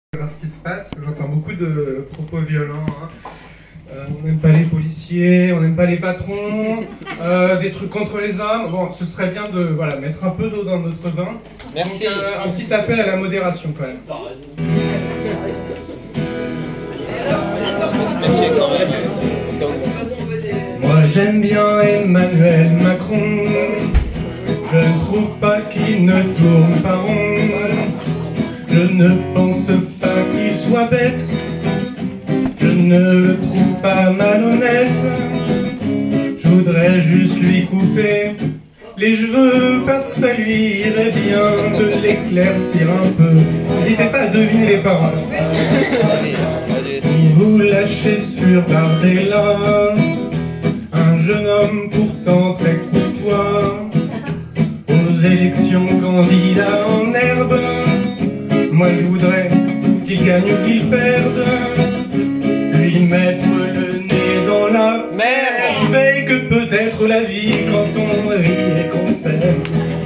Voir ce qui se passe, j'entends beaucoup de propos violents. On n'aime pas les policiers, on n'aime pas les patrons, des trucs contre les hommes. Bon, ce serait bien de mettre un peu d'eau dans notre vin. Merci. Donc, un petit appel à la modération quand même. Moi j'aime bien Emmanuel Macron. Je ne trouve pas qu'il ne tourne pas rond. Je ne pense pas qu'il soit bête. Je ne le trouve pas malhonnête. Je voudrais juste lui couper les cheveux parce que ça lui irait bien de l'éclaircir un peu. N'hésitez pas à deviner les paroles. Si vous lâchez sur Bardella, un jeune homme pourtant très courtois, aux élections candidat en herbe, moi je voudrais qu'il gagne ou qu'il perde, lui mettre le nez dans la merveille que peut être la vie quand on rit et qu'on s'aime.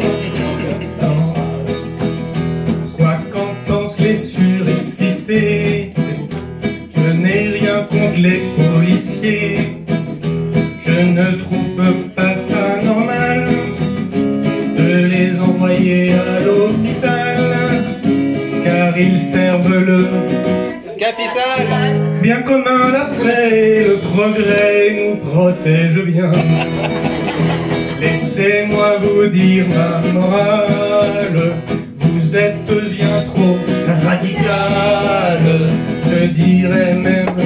Quoi qu'en pensent les surexcités, je n'ai rien contre les policiers. Je ne trouve pas ça normal de les envoyer à l'hôpital, car ils servent le capital. Bien commun, la paix et le progrès nous protègent bien. Laissez-moi vous dire ma morale, vous êtes bien trop radical. Je dirais même